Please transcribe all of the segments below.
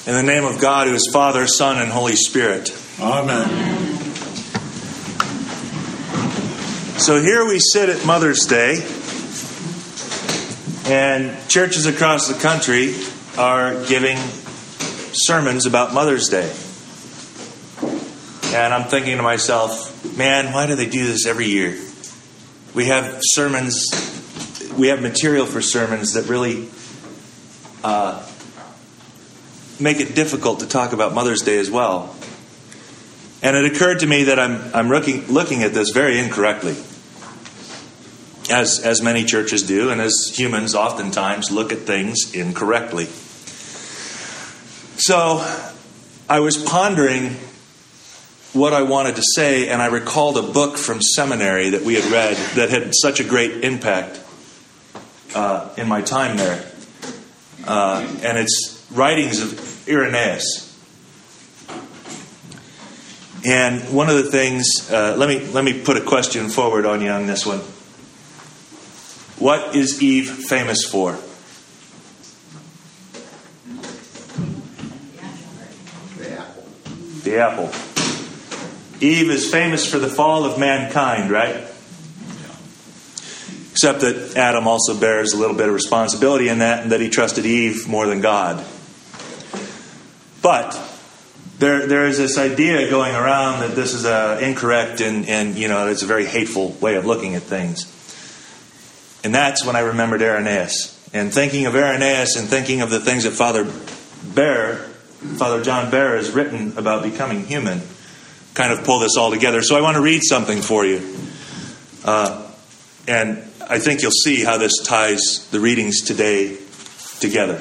In the name of God, who is Father, Son, and Holy Spirit. Amen. So here we sit at Mother's Day, and churches across the country are giving sermons about Mother's Day. And I'm thinking to myself, man, why do they do this every year? We have sermons, we have material for sermons that really make it difficult to talk about Mother's Day as well. And it occurred to me that I'm looking at this very incorrectly, as many churches do, and as humans oftentimes look at things incorrectly. So I was pondering what I wanted to say, and I recalled a book from seminary that we had read that had such a great impact in my time there. And it's writings of Irenaeus. And one of the things, let me put a question forward on you on this one. What is Eve famous for? The apple. Eve is famous for the fall of mankind, right? Except that Adam also bears a little bit of responsibility in that, and that he trusted Eve more than God. But there is this idea going around that this is incorrect and it's a very hateful way of looking at things. And that's when I remembered Irenaeus. And thinking of Irenaeus and thinking of the things that Father John Behr has written about becoming human, kind of pull this all together. So I want to read something for you. And I think you'll see how this ties the readings today together.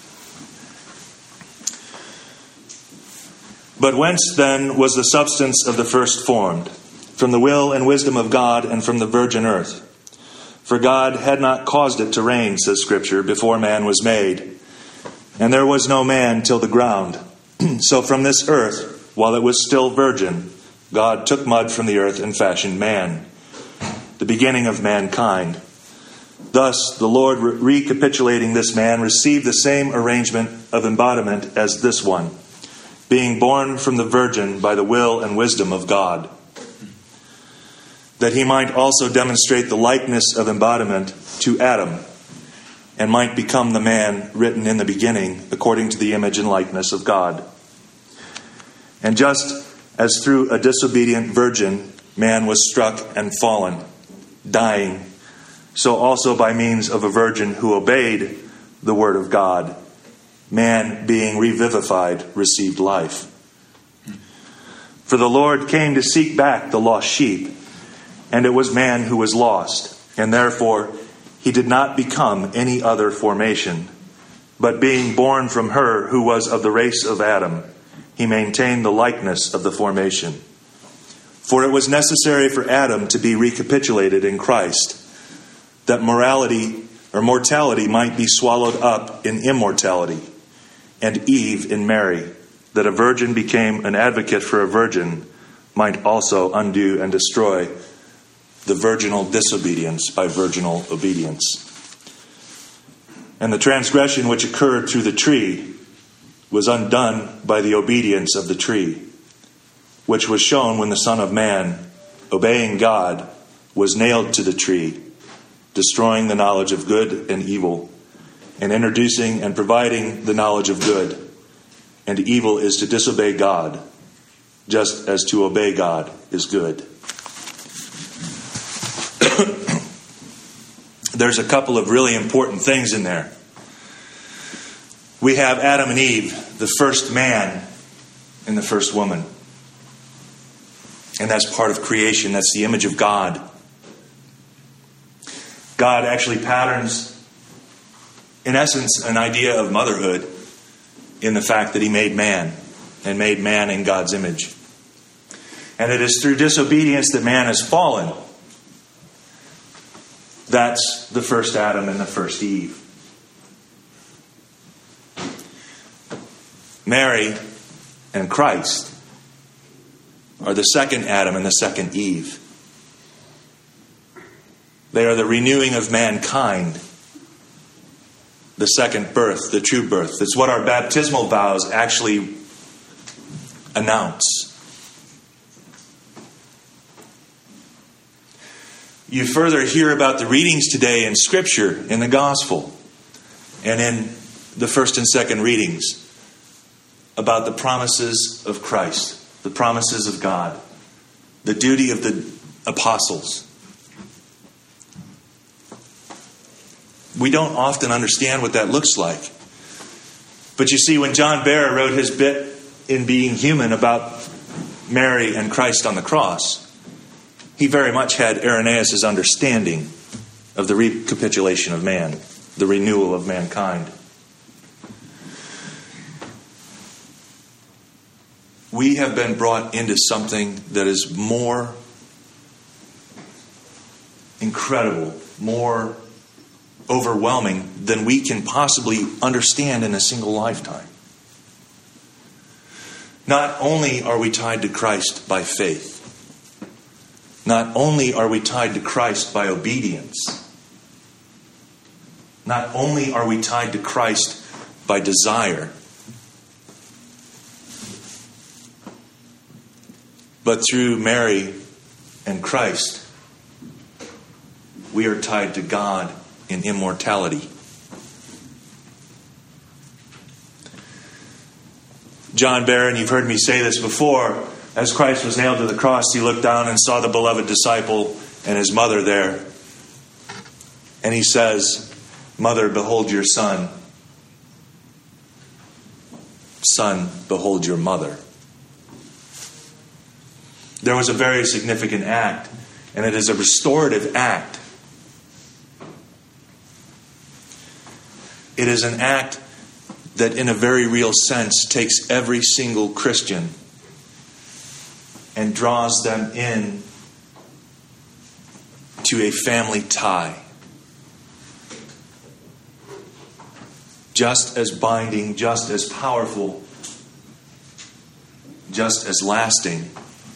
But whence then was the substance of the first formed? From the will and wisdom of God and from the virgin earth. For God had not caused it to rain, says Scripture, before man was made. And there was no man till the ground. So from this earth, while it was still virgin, God took mud from the earth and fashioned man, the beginning of mankind. Thus, the Lord, recapitulating this man, received the same arrangement of embodiment as this one, being born from the virgin by the will and wisdom of God, that he might also demonstrate the likeness of embodiment to Adam, and might become the man written in the beginning according to the image and likeness of God. And just as through a disobedient virgin man was struck and fallen, dying, so also by means of a virgin who obeyed the word of God, man, being revivified, received life. For the Lord came to seek back the lost sheep, and it was man who was lost, and therefore he did not become any other formation, but being born from her who was of the race of Adam, he maintained the likeness of the formation. For it was necessary for Adam to be recapitulated in Christ, that mortality might be swallowed up in immortality, and Eve in Mary, that a virgin became an advocate for a virgin, might also undo and destroy the virginal disobedience by virginal obedience. And the transgression which occurred through the tree was undone by the obedience of the tree, which was shown when the Son of Man, obeying God, was nailed to the tree, destroying the knowledge of good and evil, and introducing and providing the knowledge of good. And evil is to disobey God, just as to obey God is good. There's a couple of really important things in there. We have Adam and Eve, the first man and the first woman. And that's part of creation. That's the image of God. God actually patterns, in essence, an idea of motherhood in the fact that he made man, and made man in God's image. And it is through disobedience that man has fallen. That's the first Adam and the first Eve. Mary and Christ are the second Adam and the second Eve. They are the renewing of mankind. the second birth, the true birth. It's what our baptismal vows actually announce. You further hear about the readings today in Scripture, in the Gospel, and in the first and second readings about the promises of Christ, the promises of God, the duty of the apostles. We don't often understand what that looks like. But you see, when John Behr wrote his bit in Being Human about Mary and Christ on the cross, he very much had Irenaeus' understanding of the recapitulation of man, the renewal of mankind. We have been brought into something that is more incredible, more overwhelming than we can possibly understand in a single lifetime. Not only are we tied to Christ by faith, not only are we tied to Christ by obedience, not only are we tied to Christ by desire, but through Mary and Christ, we are tied to God in immortality. John Behr, and you've heard me say this before, as Christ was nailed to the cross, he looked down and saw the beloved disciple and his mother there. And he says, "Mother, behold your son. Son, behold your mother." There was a very significant act, and it is a restorative act. It is an act that in a very real sense takes every single Christian and draws them in to a family tie. Just as binding, just as powerful, just as lasting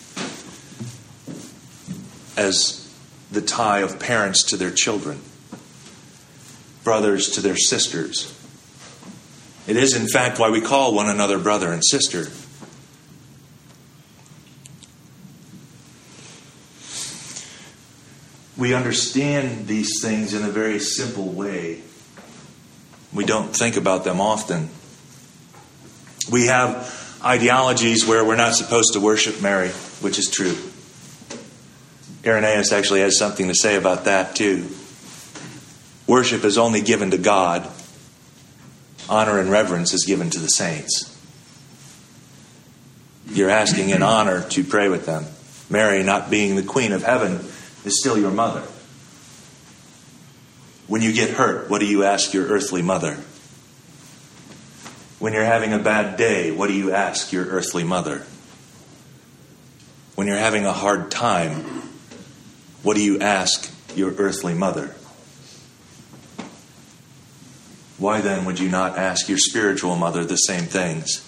as the tie of parents to their children, brothers to their sisters. It is, in fact, why we call one another brother and sister. We understand these things in a very simple way. We don't think about them often. We have ideologies where we're not supposed to worship Mary, which is true. Irenaeus actually has something to say about that too. Worship is only given to God. Honor and reverence is given to the saints. You're asking in honor to pray with them. Mary, not being the Queen of Heaven, is still your mother. When you get hurt, what do you ask your earthly mother? When you're having a bad day, what do you ask your earthly mother? When you're having a hard time, what do you ask your earthly mother? Why then would you not ask your spiritual mother the same things?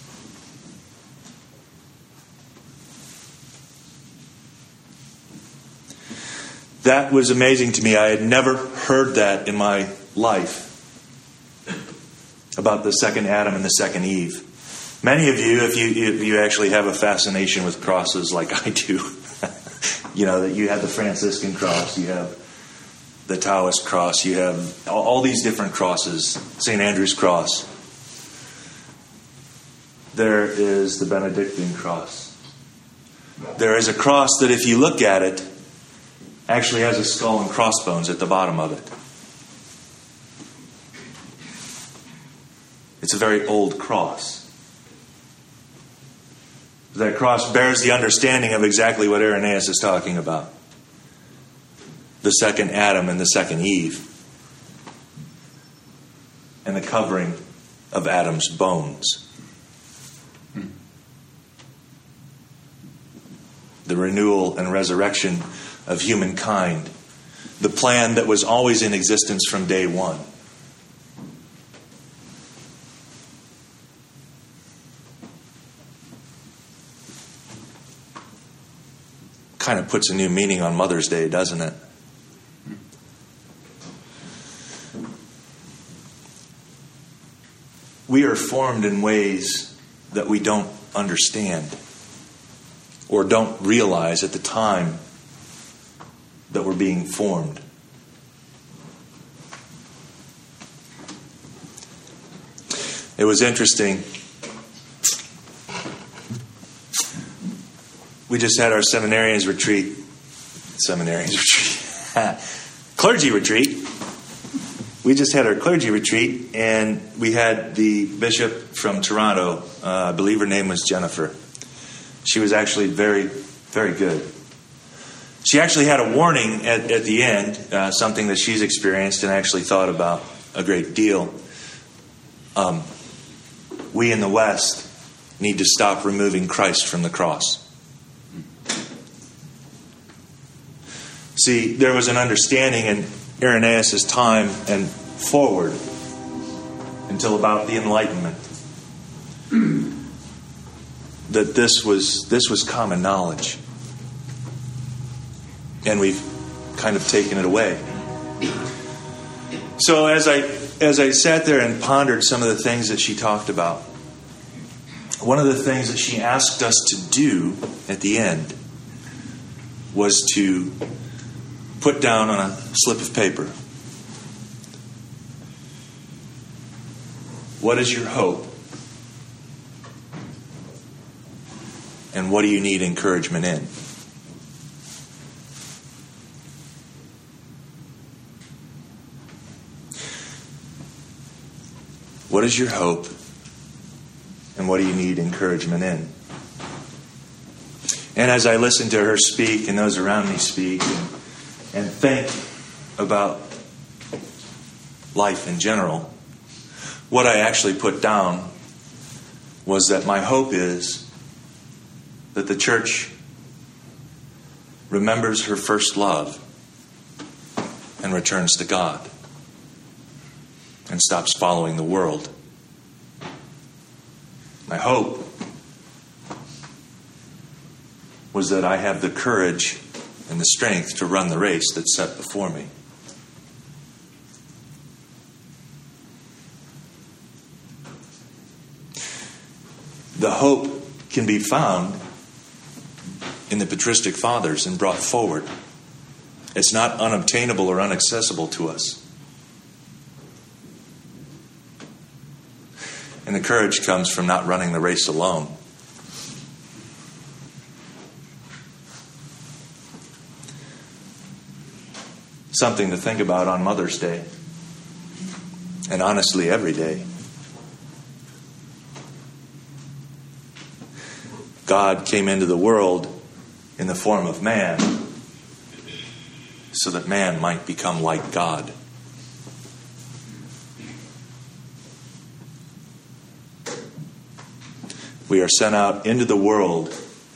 That was amazing to me. I had never heard that in my life about the second Adam and the second Eve. Many of you, if you actually have a fascination with crosses like I do, you know that you have the Franciscan cross, you have the Taoist cross, you have all these different crosses, St. Andrew's cross. There is the Benedictine cross. There is a cross that if you look at it, actually has a skull and crossbones at the bottom of it. It's a very old cross. That cross bears the understanding of exactly what Irenaeus is talking about. The second Adam and the second Eve. And the covering of Adam's bones. The renewal and resurrection of humankind. The plan that was always in existence from day one. Kind of puts a new meaning on Mother's Day, doesn't it? we are formed in ways that we don't understand or don't realize at the time that we're being formed. It was interesting. We just had our clergy retreat. We just had our clergy retreat, and we had the bishop from Toronto. I believe her name was Jennifer. She was actually very, very good. She actually had a warning at the end, something that she's experienced and actually thought about a great deal. We in the West need to stop removing Christ from the cross. See, there was an understanding in Irenaeus' time and forward until about the Enlightenment that this was common knowledge. And we've kind of taken it away. So as I sat there and pondered some of the things that she talked about, one of the things that she asked us to do at the end was to put down on a slip of paper, what is your hope? And what do you need encouragement in? What is your hope? And what do you need encouragement in? And as I listened to her speak and those around me speak and think about life in general, what I actually put down was that my hope is that the church remembers her first love and returns to God and stops following the world. My hope was that I have the courage and the strength to run the race that's set before me. The hope can be found in the patristic fathers and brought forward. It's not unobtainable or inaccessible to us. And the courage comes from not running the race alone. Something to think about on Mother's Day. And honestly, every day. God came into the world in the form of man so that man might become like God. We are sent out into the world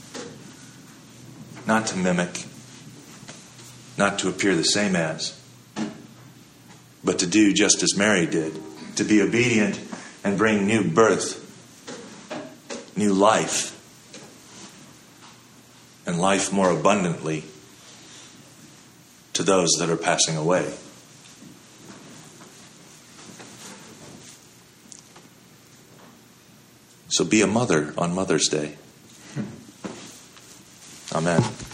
not to mimic, not to appear the same as, but to do just as Mary did, to be obedient and bring new birth, new life, and life more abundantly to those that are passing away. So be a mother on Mother's Day. Amen.